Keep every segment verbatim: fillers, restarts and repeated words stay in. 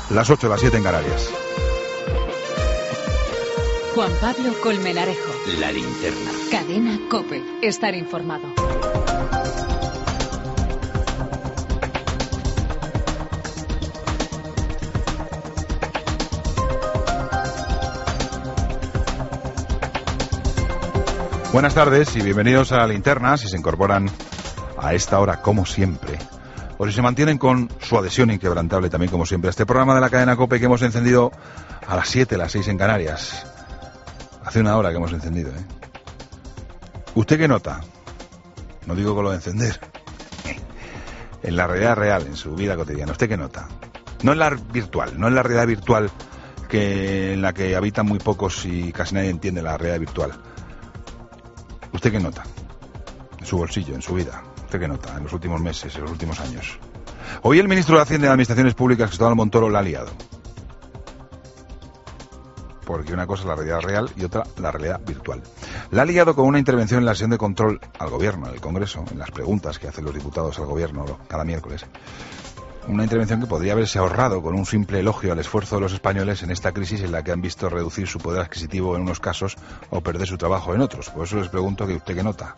Las ocho, las siete en Canarias. Juan Pablo Colmenarejo. La Linterna. Cadena COPE. Estar informado. Buenas tardes y bienvenidos a La Linterna, si se incorporan a esta hora como siempre, o si se mantienen con su adhesión inquebrantable también como siempre a este programa de la cadena COPE que hemos encendido a las siete, las seis en Canarias. Hace una hora que hemos encendido, ¿eh? ¿Usted qué nota? No digo con lo de encender. En la realidad real, en su vida cotidiana, ¿usted qué nota? No en la virtual, no en la realidad virtual que en la que habitan muy pocos y casi nadie entiende la realidad virtual. ¿Usted qué nota? En su bolsillo, en su vida. ¿Usted qué nota? En los últimos meses, en los últimos años. Hoy el ministro de Hacienda y Administraciones Públicas, Cristóbal Montoro, la ha liado. Porque una cosa es la realidad real y otra la realidad virtual. La ha liado con una intervención en la sesión de control al gobierno, al Congreso, en las preguntas que hacen los diputados al gobierno cada miércoles. Una intervención que podría haberse ahorrado con un simple elogio al esfuerzo de los españoles en esta crisis en la que han visto reducir su poder adquisitivo en unos casos o perder su trabajo en otros. Por eso les pregunto que usted qué nota.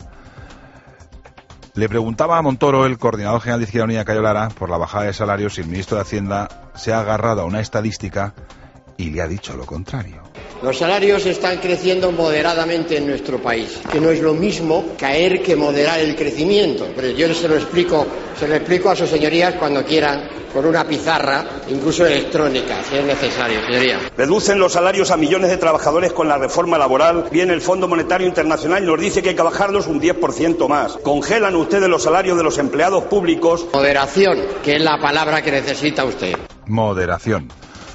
Le preguntaba a Montoro, el coordinador general de Izquierda Unida, Cayo Lara, por la bajada de salarios, si el ministro de Hacienda se ha agarrado a una estadística y le ha dicho lo contrario. Los salarios están creciendo moderadamente en nuestro país, que no es lo mismo caer que moderar el crecimiento. Pero yo se lo explico, se lo explico a sus señorías cuando quieran, con una pizarra, incluso electrónica, si es necesario, señoría. Reducen los salarios a millones de trabajadores con la reforma laboral. Viene el Fondo Monetario Internacional y nos dice que hay que bajarlos un diez por ciento más. Congelan ustedes los salarios de los empleados públicos. Moderación, que es la palabra que necesita usted. Moderación.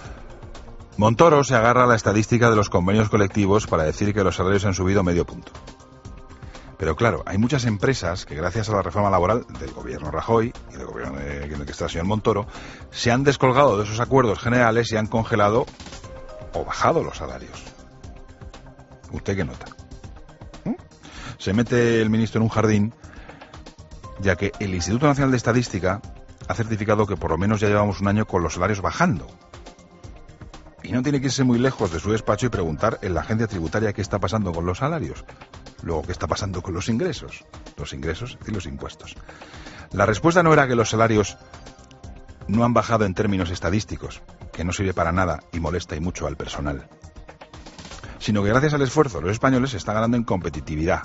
Montoro se agarra a la estadística de los convenios colectivos para decir que los salarios han subido medio punto. Pero claro, hay muchas empresas que gracias a la reforma laboral del gobierno Rajoy y del gobierno de, en el que está el señor Montoro, se han descolgado de esos acuerdos generales y han congelado o bajado los salarios. ¿Usted qué nota? ¿Mm? Se mete el ministro en un jardín, ya que el Instituto Nacional de Estadística ha certificado que por lo menos ya llevamos un año con los salarios bajando. Y no tiene que irse muy lejos de su despacho y preguntar en la agencia tributaria qué está pasando con los salarios. Luego, qué está pasando con los ingresos. Los ingresos y los impuestos. La respuesta no era que los salarios no han bajado en términos estadísticos, que no sirve para nada y molesta y mucho al personal, sino que gracias al esfuerzo los españoles se están ganando en competitividad.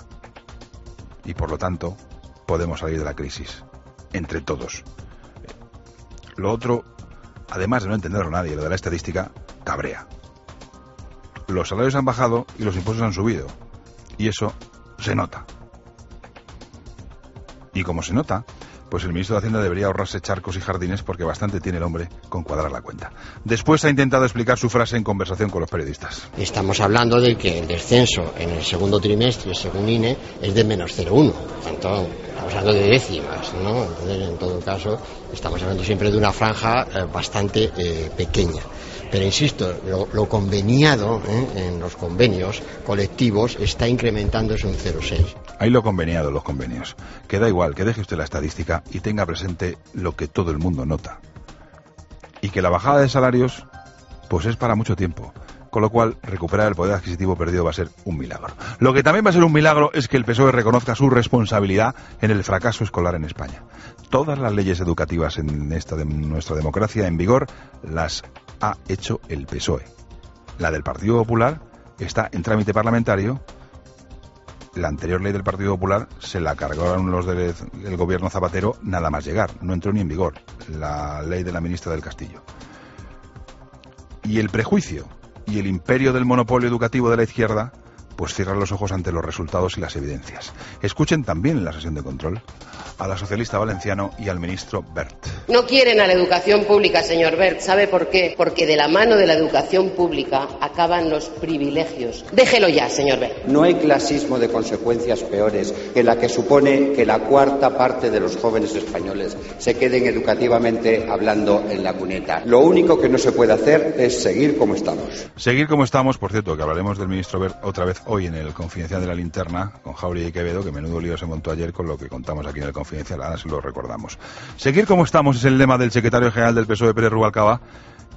Y por lo tanto, podemos salir de la crisis. Entre todos. Lo otro, además de no entenderlo nadie, lo de la estadística, cabrea. Los salarios han bajado y los impuestos han subido. Y eso se nota. Y como se nota, pues el ministro de Hacienda debería ahorrarse charcos y jardines porque bastante tiene el hombre con cuadrar la cuenta. Después ha intentado explicar su frase en conversación con los periodistas. Estamos hablando de que el descenso en el segundo trimestre, según I N E, es de menos cero coma uno. Tanto, estamos hablando de décimas, ¿no? Entonces, en todo caso, estamos hablando siempre de una franja eh, bastante eh, pequeña. Pero insisto, lo, lo conveniado ¿eh? en los convenios colectivos está incrementándose un cero coma seis. Ahí lo conveniado, los convenios. Que da igual, que deje usted la estadística y tenga presente lo que todo el mundo nota. Y que la bajada de salarios, pues es para mucho tiempo. Con lo cual, recuperar el poder adquisitivo perdido va a ser un milagro. Lo que también va a ser un milagro es que el P S O E reconozca su responsabilidad en el fracaso escolar en España. Todas las leyes educativas en esta de nuestra democracia en vigor las ha hecho el P S O E. La del Partido Popular está en trámite parlamentario. La anterior ley del Partido Popular se la cargaron los del, del gobierno Zapatero nada más llegar. No entró ni en vigor la ley de la ministra del Castillo. Y el prejuicio y el imperio del monopolio educativo de la izquierda pues cierran los ojos ante los resultados y las evidencias. Escuchen también en la sesión de control a la socialista Valenciano y al ministro Wert. No quieren a la educación pública, señor Wert. ¿Sabe por qué? Porque de la mano de la educación pública acaban los privilegios. Déjelo ya, señor Wert. No hay clasismo de consecuencias peores que la que supone que la cuarta parte de los jóvenes españoles se queden educativamente hablando en la cuneta. Lo único que no se puede hacer es seguir como estamos. Seguir como estamos, por cierto, que hablaremos del ministro Wert otra vez hoy en el Confidencial de la Linterna, con Jauregui y Quevedo, que menudo lío se montó ayer con lo que contamos aquí en el Confidencial, ahora se lo recordamos. Seguir como estamos es el lema del secretario general del P S O E, Pérez Rubalcaba,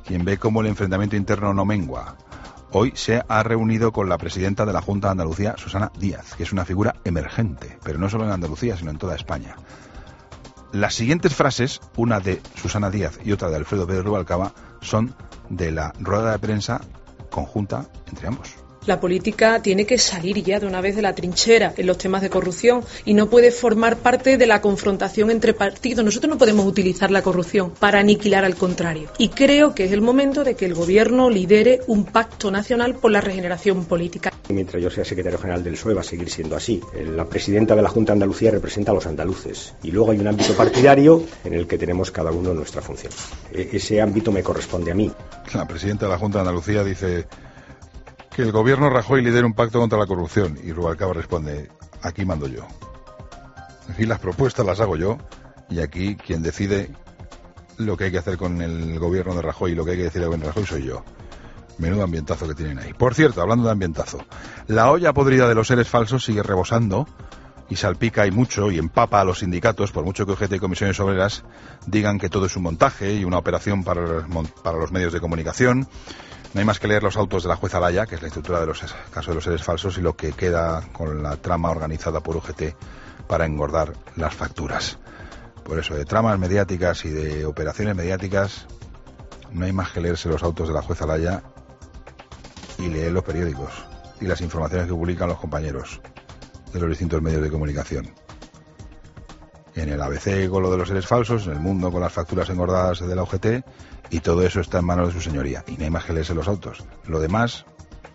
quien ve cómo el enfrentamiento interno no mengua. Hoy se ha reunido con la presidenta de la Junta de Andalucía, Susana Díaz, que es una figura emergente, pero no solo en Andalucía, sino en toda España. Las siguientes frases, una de Susana Díaz y otra de Alfredo Pérez Rubalcaba, son de la rueda de prensa conjunta entre ambos. La política tiene que salir ya de una vez de la trinchera en los temas de corrupción y no puede formar parte de la confrontación entre partidos. Nosotros no podemos utilizar la corrupción para aniquilar al contrario. Y creo que es el momento de que el Gobierno lidere un pacto nacional por la regeneración política. Mientras yo sea secretario general del P S O E va a seguir siendo así. La presidenta de la Junta de Andalucía representa a los andaluces y luego hay un ámbito partidario en el que tenemos cada uno nuestra función. Ese ámbito me corresponde a mí. La presidenta de la Junta de Andalucía dice que el gobierno Rajoy lidera un pacto contra la corrupción y Rubalcaba responde: aquí mando yo. Aquí las propuestas las hago yo y aquí quien decide lo que hay que hacer con el gobierno de Rajoy y lo que hay que decir al gobierno de Rajoy soy yo. Menudo ambientazo que tienen ahí. Por cierto, hablando de ambientazo, la olla podrida de los seres falsos sigue rebosando y salpica y mucho y empapa a los sindicatos, por mucho que U G T y Comisiones Obreras digan que todo es un montaje y una operación para, para los medios de comunicación. No hay más que leer los autos de la jueza Laya, que es la instructora de los casos de los seres falsos, y lo que queda con la trama organizada por U G T para engordar las facturas. Por eso, de tramas mediáticas y de operaciones mediáticas, no hay más que leerse los autos de la jueza Laya y leer los periódicos y las informaciones que publican los compañeros de los distintos medios de comunicación. En el A B C con lo de los seres falsos, en El Mundo con las facturas engordadas de la U G T, y todo eso está en manos de su señoría. Y no hay más que leerse los autos. Lo demás,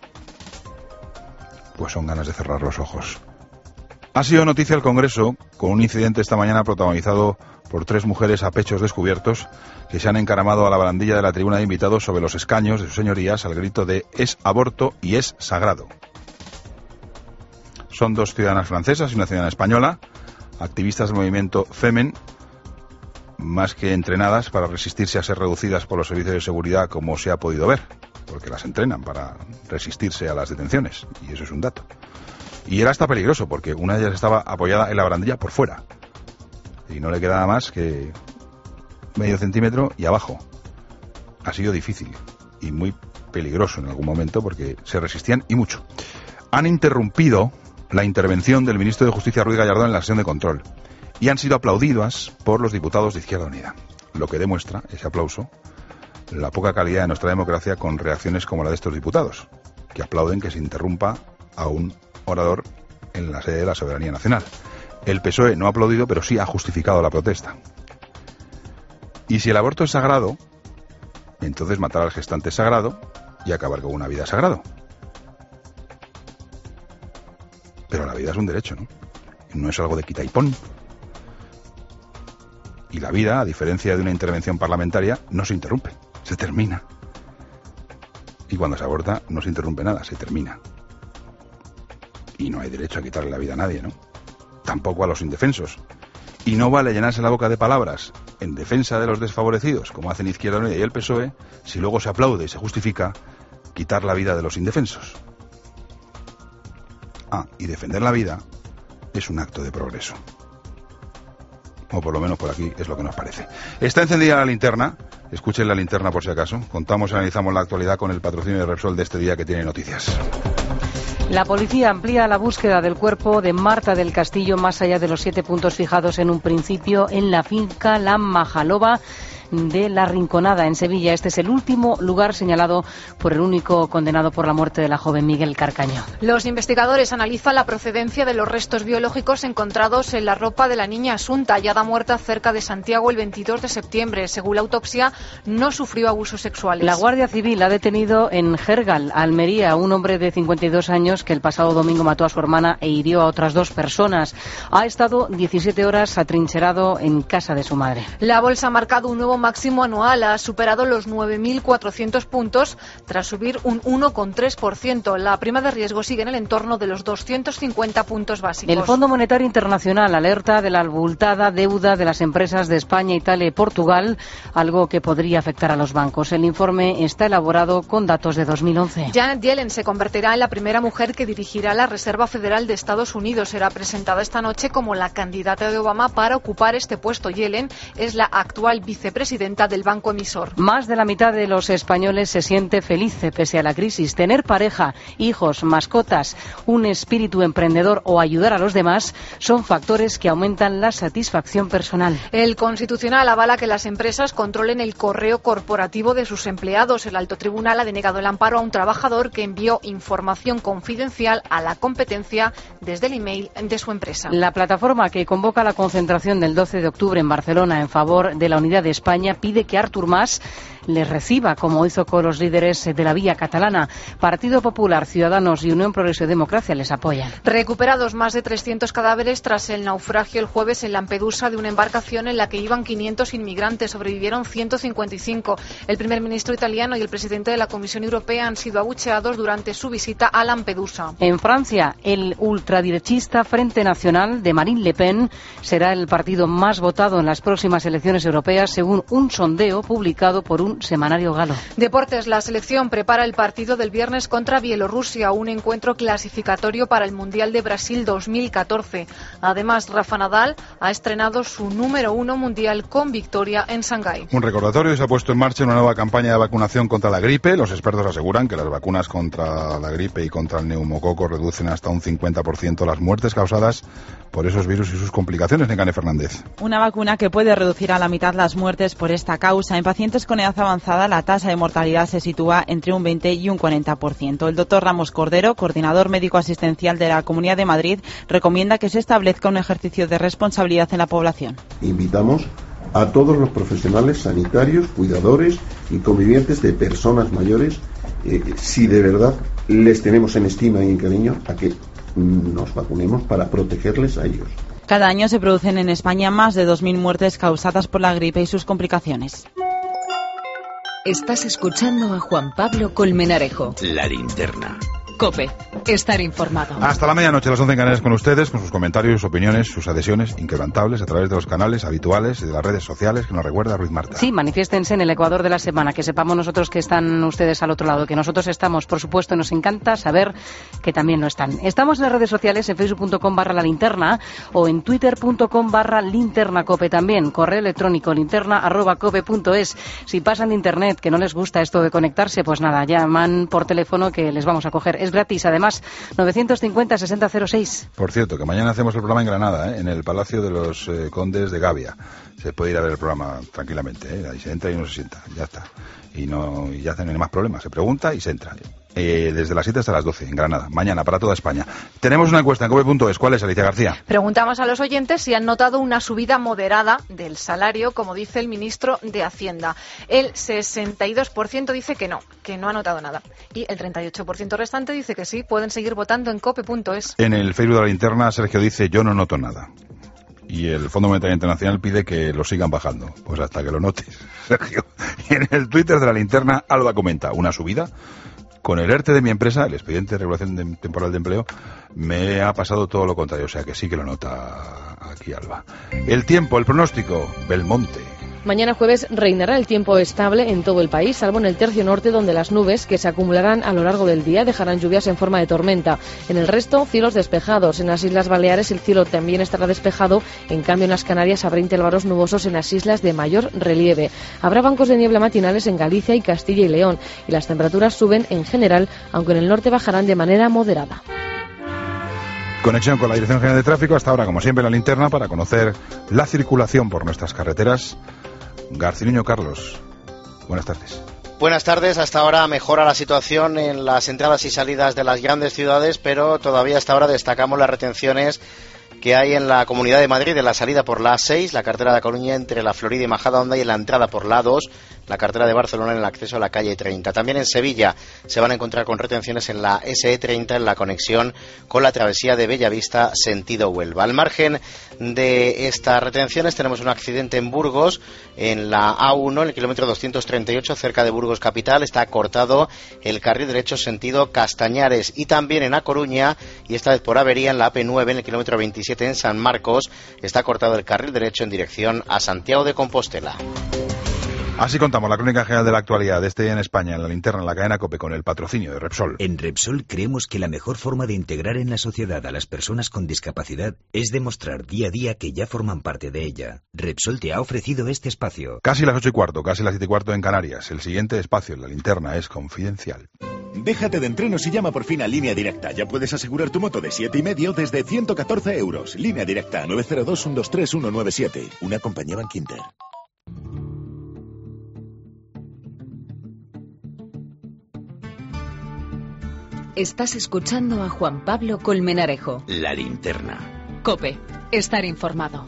pues son ganas de cerrar los ojos. Ha sido noticia el Congreso con un incidente esta mañana protagonizado por tres mujeres a pechos descubiertos que se han encaramado a la barandilla de la tribuna de invitados sobre los escaños de sus señorías al grito de «es aborto y es sagrado». Son dos ciudadanas francesas y una ciudadana española, activistas del movimiento Femen, más que entrenadas para resistirse a ser reducidas por los servicios de seguridad, como se ha podido ver, porque las entrenan para resistirse a las detenciones, y eso es un dato. Y era hasta peligroso, porque una de ellas estaba apoyada en la barandilla por fuera, y no le quedaba más que medio centímetro y abajo. Ha sido difícil y muy peligroso en algún momento, porque se resistían y mucho. Han interrumpido la intervención del ministro de Justicia, Ruiz Gallardón, en la sesión de control, y han sido aplaudidas por los diputados de Izquierda Unida, lo que demuestra, ese aplauso, la poca calidad de nuestra democracia con reacciones como la de estos diputados, que aplauden que se interrumpa a un orador en la sede de la soberanía nacional. El P S O E no ha aplaudido, pero sí ha justificado la protesta. Y si el aborto es sagrado, entonces matar al gestante es sagrado y acabar con una vida es sagrado. Pero la vida es un derecho, ¿no? No es algo de quita y pon. Y la vida, a diferencia de una intervención parlamentaria, no se interrumpe, se termina. Y cuando se aborta, no se interrumpe nada, se termina. Y no hay derecho a quitarle la vida a nadie, ¿no? Tampoco a los indefensos. Y no vale llenarse la boca de palabras en defensa de los desfavorecidos, como hacen Izquierda Unida y el P S O E, si luego se aplaude y se justifica quitar la vida de los indefensos. Ah, y defender la vida es un acto de progreso. O por lo menos por aquí es lo que nos parece. Está encendida la linterna. Escuchen la linterna por si acaso. Contamos y analizamos la actualidad con el patrocinio de Repsol de este día que tiene noticias. La policía amplía la búsqueda del cuerpo de Marta del Castillo más allá de los siete puntos fijados en un principio en la finca La Majaloba de La Rinconada, en Sevilla. Este es el último lugar señalado por el único condenado por la muerte de la joven Miguel Carcaño. Los investigadores analizan la procedencia de los restos biológicos encontrados en la ropa de la niña Asunta, hallada muerta cerca de Santiago el veintidós de septiembre. Según la autopsia, no sufrió abusos sexuales. La Guardia Civil ha detenido en Gergal, Almería, a un hombre de cincuenta y dos años que el pasado domingo mató a su hermana e hirió a otras dos personas. Ha estado diecisiete horas atrincherado en casa de su madre. La bolsa ha marcado un nuevo máximo anual, ha superado los nueve mil cuatrocientos puntos tras subir un uno coma tres por ciento. La prima de riesgo sigue en el entorno de los doscientos cincuenta puntos básicos. El Fondo Monetario Internacional alerta de la abultada deuda de las empresas de España, Italia y Portugal, algo que podría afectar a los bancos. El informe está elaborado con datos de dos mil once. Janet Yellen se convertirá en la primera mujer que dirigirá la Reserva Federal de Estados Unidos. Será presentada esta noche como la candidata de Obama para ocupar este puesto. Yellen es la actual vicepresidenta presidenta del banco emisor. Más de la mitad de los españoles se siente feliz pese a la crisis. Tener pareja, hijos, mascotas, un espíritu emprendedor o ayudar a los demás son factores que aumentan la satisfacción personal. El Constitucional avala que las empresas controlen el correo corporativo de sus empleados. El alto tribunal ha denegado el amparo a un trabajador que envió información confidencial a la competencia desde el email de su empresa. La plataforma que convoca la concentración del doce de octubre en Barcelona en favor de la unidad de España pide que Artur Mas les reciba, como hizo con los líderes de la vía catalana. Partido Popular, Ciudadanos y Unión Progreso y Democracia les apoyan. Recuperados más de trescientos cadáveres tras el naufragio el jueves en Lampedusa de una embarcación en la que iban quinientos inmigrantes. Sobrevivieron ciento cincuenta y cinco. El primer ministro italiano y el presidente de la Comisión Europea han sido abucheados durante su visita a Lampedusa. En Francia, el ultraderechista Frente Nacional de Marine Le Pen será el partido más votado en las próximas elecciones europeas, según un sondeo publicado por un semanario galo. Deportes, la selección prepara el partido del viernes contra Bielorrusia, un encuentro clasificatorio para el Mundial de Brasil dos mil catorce. Además, Rafa Nadal ha estrenado su número uno mundial con victoria en Shanghái. Un recordatorio: se ha puesto en marcha una nueva campaña de vacunación contra la gripe. Los expertos aseguran que las vacunas contra la gripe y contra el neumococo reducen hasta un cincuenta por ciento las muertes causadas por esos virus y sus complicaciones. Necane Fernández. Una vacuna que puede reducir a la mitad las muertes por esta causa. En pacientes con edad avanzada, la tasa de mortalidad se sitúa entre un veinte y un cuarenta por ciento. El doctor Ramos Cordero, coordinador médico asistencial de la Comunidad de Madrid, recomienda que se establezca un ejercicio de responsabilidad en la población. Invitamos a todos los profesionales sanitarios, cuidadores y convivientes de personas mayores, eh, si de verdad les tenemos en estima y en cariño, a que nos vacunemos para protegerles a ellos. Cada año se producen en España más de dos mil muertes causadas por la gripe y sus complicaciones. Estás escuchando a Juan Pablo Colmenarejo. La Linterna. COPE. Estar informado. Hasta la medianoche, las once en Canarias, con ustedes, con sus comentarios, sus opiniones, sus adhesiones inquebrantables a través de los canales habituales y de las redes sociales que nos recuerda Ruiz Marta. Sí, manifiéstense en el Ecuador de la semana, que sepamos nosotros que están ustedes al otro lado, que nosotros estamos, por supuesto, nos encanta saber que también lo están. Estamos en las redes sociales, en facebook punto com barra la linterna o en twitter punto com barra linterna cope también, correo electrónico linterna arroba cope punto es. Si pasan de internet, que no les gusta esto de conectarse, pues nada, llaman por teléfono que les vamos a coger. Es gratis, además, novecientos cincuenta sesenta cero seis. Por cierto, que mañana hacemos el programa en Granada, ¿eh? En el Palacio de los eh, Condes de Gavia. Se puede ir a ver el programa tranquilamente, ¿eh? Ahí se entra y uno se sienta, ya está. Y no y ya no hay más problemas, se pregunta y se entra. Eh, desde las siete hasta las doce en Granada, mañana para toda España. Tenemos una encuesta en cope punto es. ¿Cuál es, Alicia García? Preguntamos a los oyentes si han notado una subida moderada del salario, como dice el ministro de Hacienda. El sesenta y dos por ciento dice que no, que no ha notado nada. Y el treinta y ocho por ciento restante dice que sí. Pueden seguir votando en cope punto es. En el Facebook de la Linterna, Sergio dice: yo no noto nada. Y el Fondo Monetario Internacional pide que lo sigan bajando. Pues hasta que lo notes, Sergio. Y en el Twitter de la Linterna, Alba comenta: una subida. Con el ERTE de mi empresa, el expediente de regulación de, temporal de empleo, me ha pasado todo lo contrario. O sea que sí que lo nota aquí Alba. El tiempo, el pronóstico, Belmonte. Mañana jueves reinará el tiempo estable en todo el país, salvo en el tercio norte, donde las nubes que se acumularán a lo largo del día dejarán lluvias en forma de tormenta. En el resto, cielos despejados. En las Islas Baleares el cielo también estará despejado. En cambio, en las Canarias habrá intervalos nubosos en las islas de mayor relieve. Habrá bancos de niebla matinales en Galicia y Castilla y León. Y las temperaturas suben en general, aunque en el norte bajarán de manera moderada. Conexión con la Dirección General de Tráfico, hasta ahora, como siempre, la linterna, para conocer la circulación por nuestras carreteras. Garcinuño Carlos, buenas tardes. Buenas tardes. Hasta ahora mejora la situación en las entradas y salidas de las grandes ciudades, pero todavía hasta ahora destacamos las retenciones que hay en la Comunidad de Madrid, en la salida por la A seis, la carretera de A Coruña entre la Florida y Majadahonda, y en la entrada por la A dos, la carretera de Barcelona en el acceso a la calle treinta. También en Sevilla se van a encontrar con retenciones en la ese e treinta en la conexión con la travesía de Bellavista sentido Huelva. Al margen de estas retenciones tenemos un accidente en Burgos, en la A uno, en el kilómetro doscientos treinta y ocho, cerca de Burgos capital. Está cortado el carril derecho sentido Castañares, y también en A Coruña, y esta vez por avería, en la A P nueve, en el kilómetro veintisiete en San Marcos, está cortado el carril derecho en dirección a Santiago de Compostela. Así contamos la crónica general de la actualidad de este día en España, en la linterna, en la cadena COPE, con el patrocinio de Repsol. En Repsol creemos que la mejor forma de integrar en la sociedad a las personas con discapacidad es demostrar día a día que ya forman parte de ella. Repsol te ha ofrecido este espacio. Casi las ocho y cuarto, casi las siete y cuarto en Canarias. El siguiente espacio en la linterna es confidencial. Déjate de entrenos y llama por fin a Línea Directa. Ya puedes asegurar tu moto de siete y medio desde ciento catorce euros. Línea Directa nueve cero dos, uno dos tres, uno nueve siete. Una compañía Bankinter. Estás escuchando a Juan Pablo Colmenarejo. La linterna. COPE. Estar informado.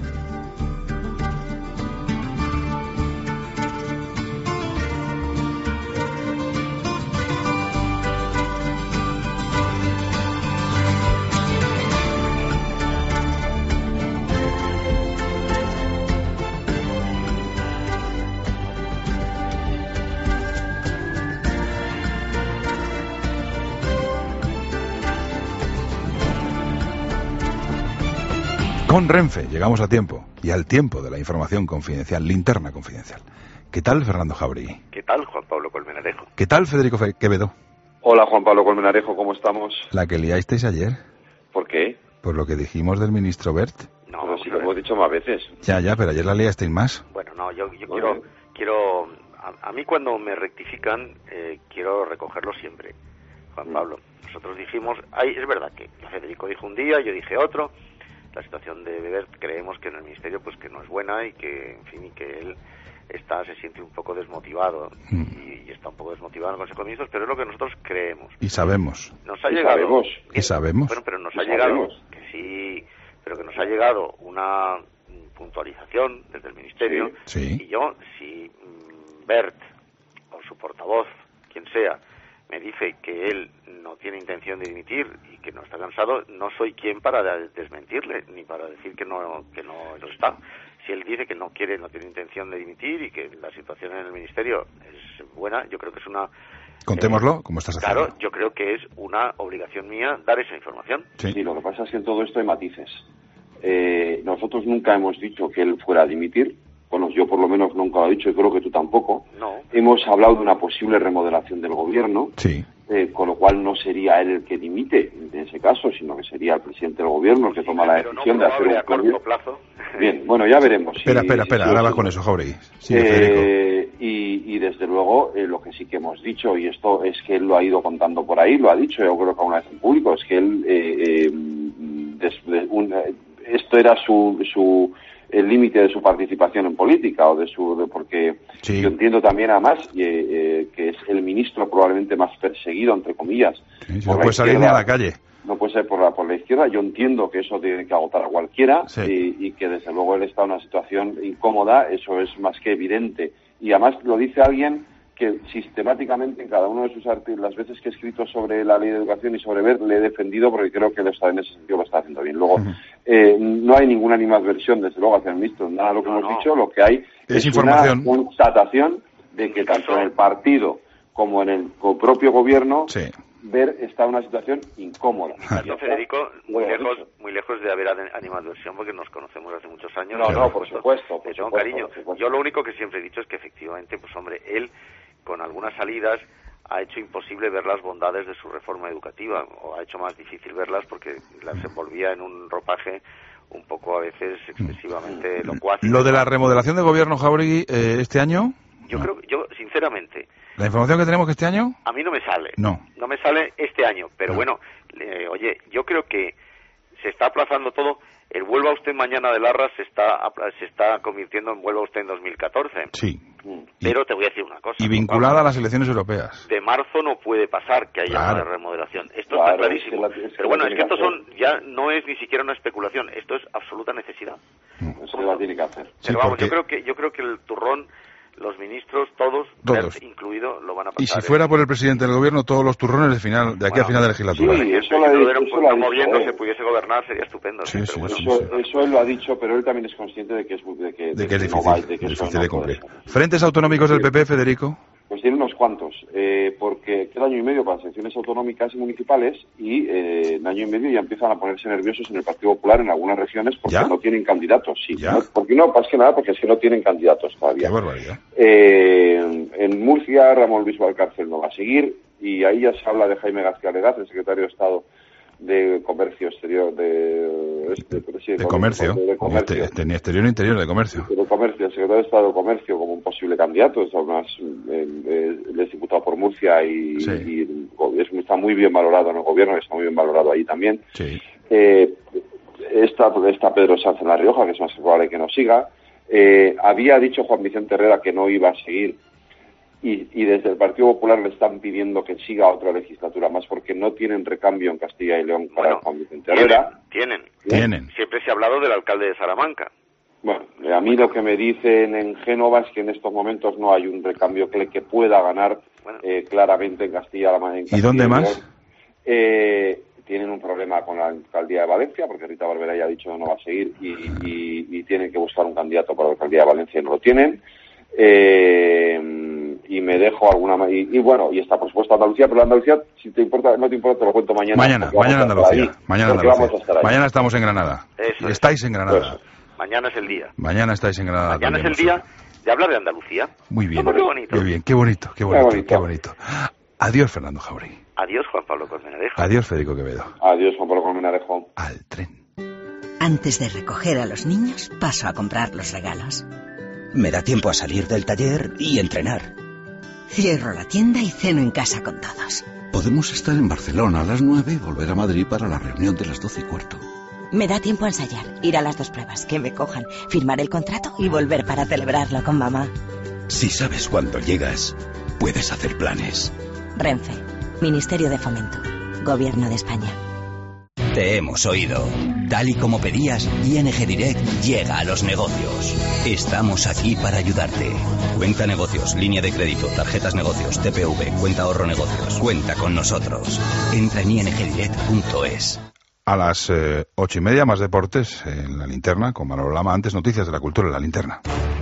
Con Renfe llegamos a tiempo, y al tiempo de la información confidencial, linterna confidencial. ¿Qué tal, Fernando Jauregui? ¿Qué tal, Juan Pablo Colmenarejo? ¿Qué tal, Federico Fe- Quevedo? Hola, Juan Pablo Colmenarejo, ¿cómo estamos? ¿La que liasteis ayer? ¿Por qué? Por lo que dijimos del ministro Bert. No, pero si lo hemos dicho más veces. Ya, ya, pero ayer la liasteis más. Bueno, no, yo, yo quiero, quiero a, a mí cuando me rectifican, eh, quiero recogerlo siempre, Juan mm. Pablo. Nosotros dijimos, ay, es verdad que Federico dijo un día, yo dije otro. La situación de Bert creemos que en el ministerio pues que no es buena y que, en fin, y que él está se siente un poco desmotivado mm. y, y está un poco desmotivado en el Consejo de Ministros, pero es lo que nosotros creemos. Y sabemos. Nos ha y llegado. Sabemos. Y sabemos. Bueno, pero nos y ha llegado sabemos. que sí, pero que nos ha llegado una puntualización desde el ministerio. Sí. Y yo, si mm, Bert o su portavoz, quien sea, me dice que él no tiene intención de dimitir y que no está cansado, no soy quien para desmentirle ni para decir que no que no lo está. Si él dice que no quiere, no tiene intención de dimitir y que la situación en el ministerio es buena, yo creo que es una... Contémoslo, eh, ¿cómo estás haciendo? Claro, yo creo que es una obligación mía dar esa información. Sí, sí, lo que pasa es que en todo esto hay matices. Eh, nosotros nunca hemos dicho que él fuera a dimitir. Bueno, yo por lo menos nunca lo he dicho y creo que tú tampoco. No. Hemos hablado de una posible remodelación del gobierno, sí. eh, con lo cual no sería él el que dimite en ese caso, sino que sería el presidente del gobierno el que toma la decisión no de hacer un a corto plazo. Bien, bueno, ya veremos. Espera, si, espera, si espera, si ahora si vas si con eso, Jauregui. Sí, eh, y, y desde luego eh, lo que sí que hemos dicho, y esto es que él lo ha ido contando por ahí, lo ha dicho, yo creo que una vez en público, es que él, eh, eh, des, de un, esto era su... su el límite de su participación en política o de su de, porque sí. Yo entiendo también además eh, eh, que es el ministro probablemente más perseguido entre comillas sí, si no puede salir ni a la calle, no puede ser por la por la izquierda. Yo entiendo que eso tiene que agotar a cualquiera sí. y, y que desde luego él está en una situación incómoda, eso es más que evidente, y además lo dice alguien que sistemáticamente en cada uno de sus artículos, las veces que he escrito sobre la ley de educación y sobre Bert, le he defendido porque creo que él está en ese sentido lo está haciendo bien. Luego, uh-huh. eh, no hay ninguna animadversión, desde luego, hacia el ministro, nada de lo que no, hemos no. dicho, lo que hay es, es información. Una constatación de que tanto en el partido como en el propio gobierno, sí. Bert está en una situación incómoda. Tanto Federico, muy lejos, muy lejos de haber animadversión porque nos conocemos hace muchos años. No, no, por supuesto. Por supuesto cariño. Por supuesto. Yo lo único que siempre he dicho es que efectivamente, pues hombre, él con algunas salidas ha hecho imposible ver las bondades de su reforma educativa, o ha hecho más difícil verlas porque las envolvía en un ropaje un poco a veces excesivamente locuaz. Lo de la remodelación de gobierno, Jauregui, eh, este año... Yo no. creo, yo sinceramente... ¿La información que tenemos que este año? A mí no me sale. No. No me sale este año, pero no. bueno, eh, oye, yo creo que se está aplazando todo. El vuelva usted mañana de Larra se está se está convirtiendo en vuelva usted en dos mil catorce. Sí. Pero y, te voy a decir una cosa. Y vinculada a las elecciones europeas. De marzo no puede pasar que haya claro. una remodelación. Esto claro, está clarísimo. Es que la, es que pero bueno, es que esto hacer. son ya no es ni siquiera una especulación. Esto es absoluta necesidad. Mm. Eso la tiene que hacer. Pero sí, vamos, porque... yo creo que yo creo que el turrón, los ministros, todos, todos. incluido, lo van a pasar. Y si fuera por el presidente del gobierno, todos los turrones de final de aquí bueno, a final de legislatura. Sí, eso lo lo ha dicho. moviendo, se pudiese gobernar, sería estupendo. Sí, sí, bueno, sí, eso, sí. eso él lo ha dicho, pero él también es consciente de que es, de que, de de que es que difícil, no va, de que difícil eso de no cumplir. ¿Frentes autonómicos del P P, Federico? Pues tiene unos cuantos, eh, porque queda año y medio para las elecciones autonómicas y municipales y eh, en año y medio ya empiezan a ponerse nerviosos en el Partido Popular en algunas regiones porque ¿Ya? no tienen candidatos. Sí, ¿no? Porque no, más que nada porque es que no tienen candidatos todavía. Qué barbaridad. Eh, en Murcia, Ramón Luis Valcárcel no va a seguir y ahí ya se habla de Jaime García Legaz, el secretario de Estado de Comercio Exterior, de, este, sí, de, de Comercio, de, de comercio. Este, ni exterior ni interior, de Comercio. De Comercio, el secretario de Estado de Comercio como un posible candidato, es además eh, es diputado por Murcia y, sí. y es, está muy bien valorado en el gobierno, está muy bien valorado ahí también. Sí. Eh, está, está Pedro Sanz en La Rioja, que es más probable que no siga. Eh, había dicho Juan Vicente Herrera que no iba a seguir. Y, y desde el Partido Popular le están pidiendo que siga otra legislatura más porque no tienen recambio en Castilla y León para bueno, Juan Vicente Herrera. Tienen, tienen, tienen. Siempre se ha hablado del alcalde de Salamanca. Bueno, a mí lo que me dicen en Génova es que en estos momentos no hay un recambio que, que pueda ganar bueno. eh, claramente en Castilla-La Mancha. ¿Y dónde más? Eh, tienen un problema con la alcaldía de Valencia porque Rita Barberá ya ha dicho que no va a seguir y, y, y tienen que buscar un candidato para la alcaldía de Valencia y no lo tienen. Eh, y me dejo alguna y, y bueno y está por supuesto Andalucía, pero la Andalucía si te importa no te importa te lo cuento mañana mañana mañana Andalucía ahí, mañana Andalucía mañana estamos en Granada. Eso estáis es. en Granada. Eso. Mañana es el día. Mañana estáis en Granada. Mañana es el día de hablar de Andalucía. Muy bien. Qué bonito. Qué bien, qué bonito, qué bonito, qué bonito. Qué bonito. Adiós Fernando Jauregui. Adiós Juan Pablo Colmenarejo. Adiós Federico Quevedo. Adiós Juan Pablo Colmenarejo. Al tren. Antes de recoger a los niños paso a comprar los regalos. Me da tiempo a salir del taller y entrenar. Cierro la tienda y ceno en casa con todos. Podemos estar en Barcelona a las nueve y volver a Madrid para la reunión de las doce y cuarto. Me da tiempo a ensayar, ir a las dos pruebas, que me cojan, firmar el contrato y volver para celebrarlo con mamá. Si sabes cuándo llegas, puedes hacer planes. Renfe, Ministerio de Fomento, Gobierno de España. Te hemos oído. Tal y como pedías, I N G Direct llega a los negocios. Estamos aquí para ayudarte. Cuenta negocios, línea de crédito, tarjetas negocios, T P V, cuenta ahorro negocios. Cuenta con nosotros. Entra en i n g direct punto es. A las eh, ocho y media, más deportes en La Linterna, con Manolo Lama. Antes, noticias de la cultura en La Linterna.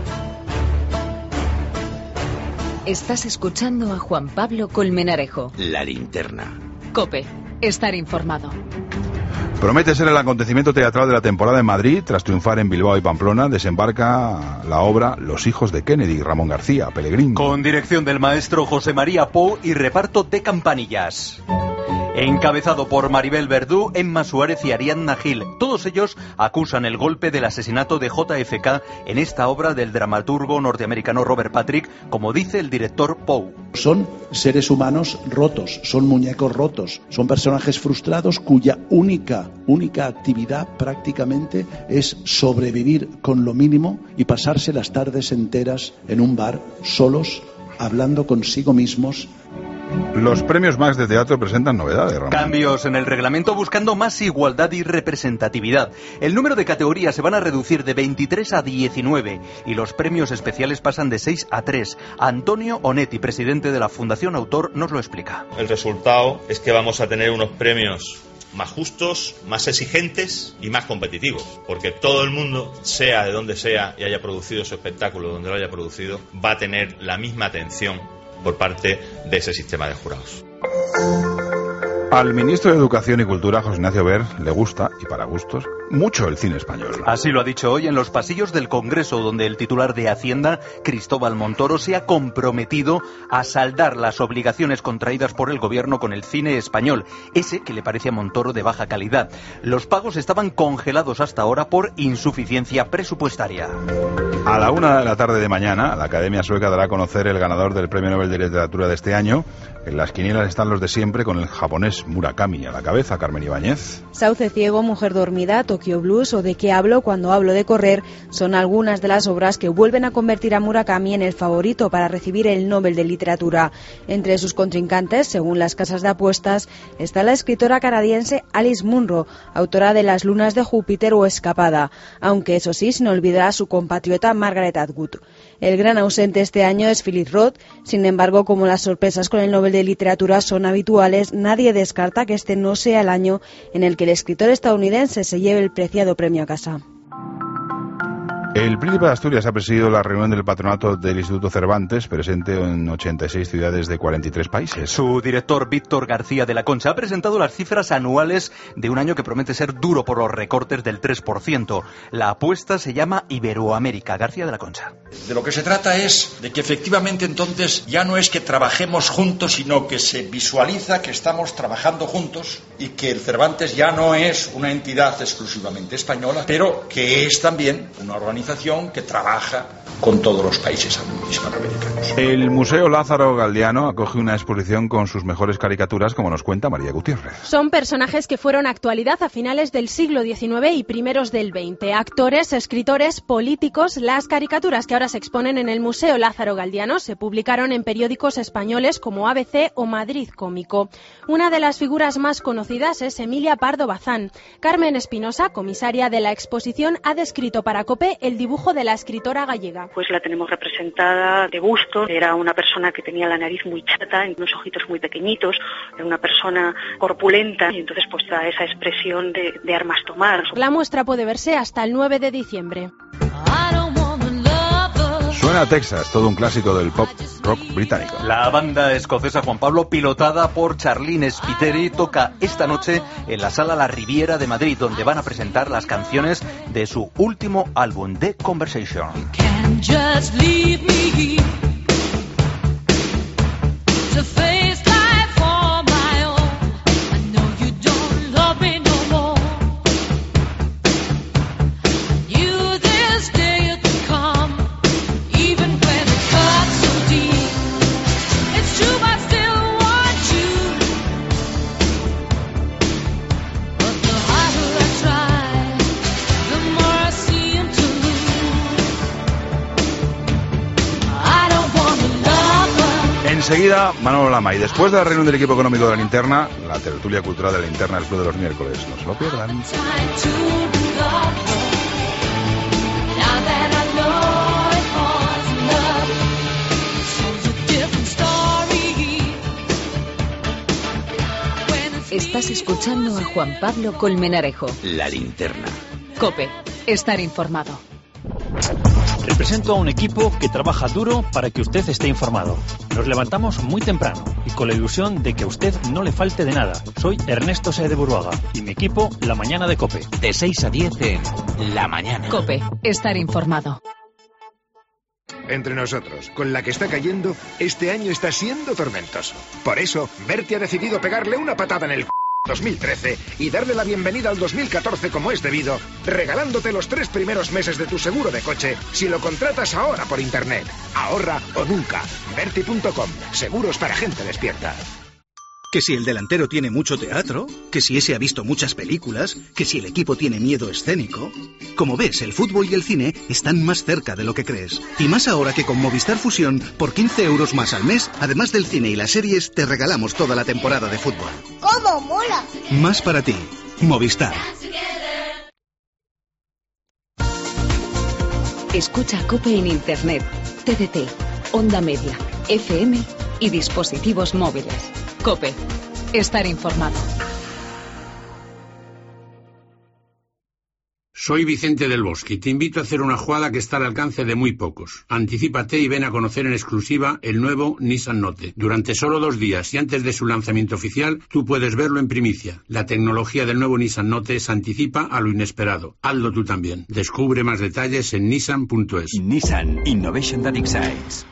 Estás escuchando a Juan Pablo Colmenarejo. La Linterna. COPE. Estar informado. Promete ser el acontecimiento teatral de la temporada en Madrid. Tras triunfar en Bilbao y Pamplona, desembarca la obra Los hijos de Kennedy, Ramón García, Pellegrín. Con dirección del maestro José María Pou y reparto de campanillas. Encabezado por Maribel Verdú, Emma Suárez y Ariadna Gil. Todos ellos acusan el golpe del asesinato de J F K en esta obra del dramaturgo norteamericano Robert Patrick, como dice el director Pou. Son seres humanos rotos, son muñecos rotos, son personajes frustrados cuya única, única actividad prácticamente es sobrevivir con lo mínimo y pasarse las tardes enteras en un bar, solos, hablando consigo mismos. Los premios Max de teatro presentan novedades, Ramón. Cambios en el reglamento buscando más igualdad y representatividad. El número de categorías se van a reducir de veintitrés a diecinueve y los premios especiales pasan de seis a tres. Antonio Onetti, presidente de la Fundación Autor, nos lo explica. El resultado es que vamos a tener unos premios más justos, más exigentes y más competitivos, porque todo el mundo, sea de donde sea y haya producido su espectáculo, donde lo haya producido, va a tener la misma atención por parte de ese sistema de jurados. Al ministro de Educación y Cultura, José Ignacio Wert, le gusta, y para gustos, mucho el cine español. Así lo ha dicho hoy en los pasillos del Congreso, donde el titular de Hacienda, Cristóbal Montoro, se ha comprometido a saldar las obligaciones contraídas por el gobierno con el cine español, ese que le parece a Montoro de baja calidad. Los pagos estaban congelados hasta ahora por insuficiencia presupuestaria. A la una de la tarde de mañana, la Academia Sueca dará a conocer el ganador del Premio Nobel de Literatura de este año. En las quinielas están los de siempre, con el japonés Murakami a la cabeza. Carmen Ibáñez. Sauce ciego, Mujer dormida, Tokio Blues o De qué hablo cuando hablo de correr son algunas de las obras que vuelven a convertir a Murakami en el favorito para recibir el Nobel de Literatura. Entre sus contrincantes, según las casas de apuestas, está la escritora canadiense Alice Munro, autora de Las lunas de Júpiter o Escapada, aunque eso sí, sin olvidar a su compatriota Margaret Atwood. El gran ausente este año es Philip Roth. Sin embargo, como las sorpresas con el Nobel de Literatura son habituales, nadie descarta que este no sea el año en el que el escritor estadounidense se lleve el preciado premio a casa. El príncipe de Asturias ha presidido la reunión del patronato del Instituto Cervantes, presente en ochenta y seis ciudades de cuarenta y tres países. Su director, Víctor García de la Concha, ha presentado las cifras anuales de un año que promete ser duro por los recortes del tres por ciento. La apuesta se llama Iberoamérica. García de la Concha. De lo que se trata es de que efectivamente entonces ya no es que trabajemos juntos, sino que se visualiza que estamos trabajando juntos y que el Cervantes ya no es una entidad exclusivamente española, pero que es también una organización que trabaja con todos los países hispanoamericanos. El Museo Lázaro Galdiano acoge una exposición con sus mejores caricaturas, como nos cuenta María Gutiérrez. Son personajes que fueron actualidad a finales del siglo diecinueve y primeros del veinte. Actores, escritores, políticos. Las caricaturas que ahora se exponen en el Museo Lázaro Galdiano se publicaron en periódicos españoles como A B C o Madrid Cómico. Una de las figuras más conocidas es Emilia Pardo Bazán. Carmen Espinosa, comisaria de la exposición, ha descrito para COPE el dibujo de la escritora gallega. Pues la tenemos representada de busto. Era una persona que tenía la nariz muy chata, unos ojitos muy pequeñitos, era una persona corpulenta y entonces pues da esa expresión de, de armas tomar. La muestra puede verse hasta el nueve de diciembre. Suena a Texas, todo un clásico del pop rock británico. La banda escocesa Juan Pablo, pilotada por Charlene Spiteri, toca esta noche en la Sala La Riviera de Madrid, donde van a presentar las canciones de su último álbum, The Conversation. Enseguida, Manolo Lama. Y después de la reunión del equipo económico de la Linterna, la tertulia cultural de la Linterna del Club de los miércoles. No se lo pierdan. Estás escuchando a Juan Pablo Colmenarejo. La Linterna. COPE. Estar informado. Represento a un equipo que trabaja duro para que usted esté informado. Nos levantamos muy temprano y con la ilusión de que a usted no le falte de nada. Soy Ernesto Saez de Buruaga y mi equipo, La Mañana de COPE. De seis a diez en La Mañana. COPE. Estar informado. Entre nosotros, con la que está cayendo, este año está siendo tormentoso. Por eso, Berti ha decidido pegarle una patada en el c... dos mil trece y darle la bienvenida al dos mil catorce como es debido, regalándote los tres primeros meses de tu seguro de coche si lo contratas ahora por internet. Ahorra o nunca. Berti punto com. Seguros para gente despierta. Que si el delantero tiene mucho teatro, que si ese ha visto muchas películas, que si el equipo tiene miedo escénico. Como ves, el fútbol y el cine están más cerca de lo que crees. Y más ahora que con Movistar Fusión, por quince euros más al mes, además del cine y las series, te regalamos toda la temporada de fútbol. ¡Cómo mola! Más para ti. Movistar. Escucha COPE en Internet, T D T, Onda Media, F M y dispositivos móviles. COPE. Estar informado. Soy Vicente del Bosque y te invito a hacer una jugada que está al alcance de muy pocos. Anticípate y ven a conocer en exclusiva el nuevo Nissan Note. Durante solo dos días y antes de su lanzamiento oficial, tú puedes verlo en primicia. La tecnología del nuevo Nissan Note se anticipa a lo inesperado. Hazlo tú también. Descubre más detalles en nissan punto es. Nissan Innovation That Excites.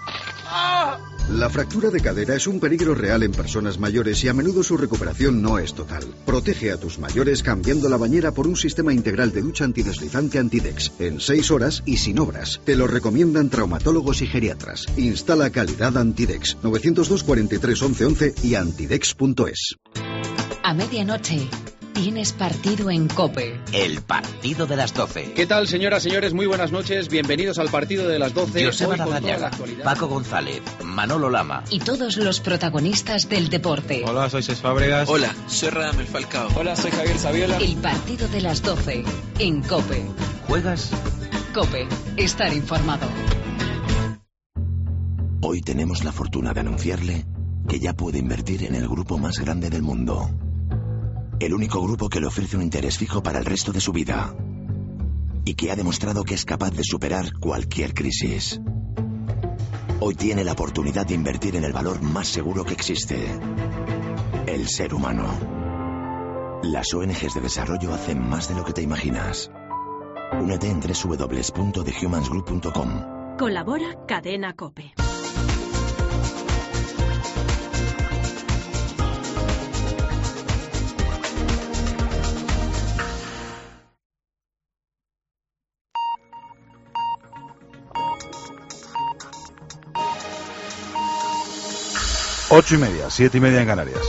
La fractura de cadera es un peligro real en personas mayores y a menudo su recuperación no es total. Protege a tus mayores cambiando la bañera por un sistema integral de ducha antideslizante Antidex en seis horas y sin obras. Te lo recomiendan traumatólogos y geriatras. Instala calidad Antidex. nueve cero dos, cuatro tres, once, once y antidex punto es. A medianoche tienes partido en COPE. El partido de las doce. ¿Qué tal, señoras, señores? Muy buenas noches. Bienvenidos al partido de las doce. Joseba Larrañaga, Paco González, Manolo Lama. Y todos los protagonistas del deporte. Hola, soy Cés Fábregas. Hola, soy Radamel Falcao. Hola, soy Javier Saviola. El partido de las doce en COPE. ¿Juegas? COPE. Estar informado. Hoy tenemos la fortuna de anunciarle que ya puede invertir en el grupo más grande del mundo. El único grupo que le ofrece un interés fijo para el resto de su vida. y que ha demostrado que es capaz de superar cualquier crisis. Hoy tiene la oportunidad de invertir en el valor más seguro que existe, el ser humano. Las O N Ges de desarrollo hacen más de lo que te imaginas. Únete en doble u doble u doble u punto the humans group punto com. Colabora Cadena COPE. Ocho y media, siete y media en Canarias.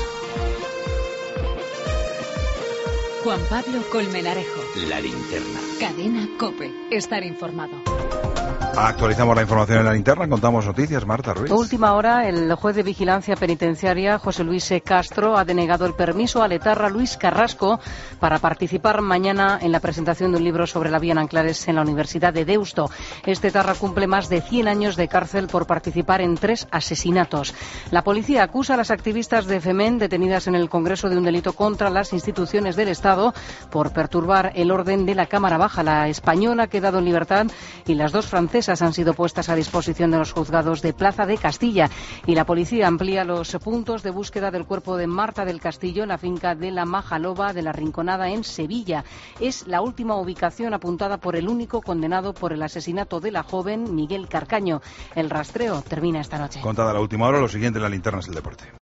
Juan Pablo Colmenarejo. La linterna. Cadena COPE. Estar informado. Actualizamos la información en la linterna, contamos noticias. Marta Ruiz. Última hora, el juez de vigilancia penitenciaria, José Luis E. Castro, ha denegado el permiso al etarra Luis Carrasco para participar mañana en la presentación de un libro sobre la vía en Anclares en la Universidad de Deusto. Este etarra cumple más de cien años de cárcel por participar en tres asesinatos. La policía acusa a las activistas de FEMEN detenidas en el Congreso de un delito contra las instituciones del Estado por perturbar el orden de la Cámara Baja. La española ha quedado en libertad y las dos francesas han sido puestas a disposición de los juzgados de Plaza de Castilla, y la policía amplía los puntos de búsqueda del cuerpo de Marta del Castillo en la finca de la Majaloba de la Rinconada en Sevilla. Es la última ubicación apuntada por el único condenado por el asesinato de la joven, Miguel Carcaño. El rastreo termina esta noche. Contada la última hora, lo siguiente en la linterna es el deporte.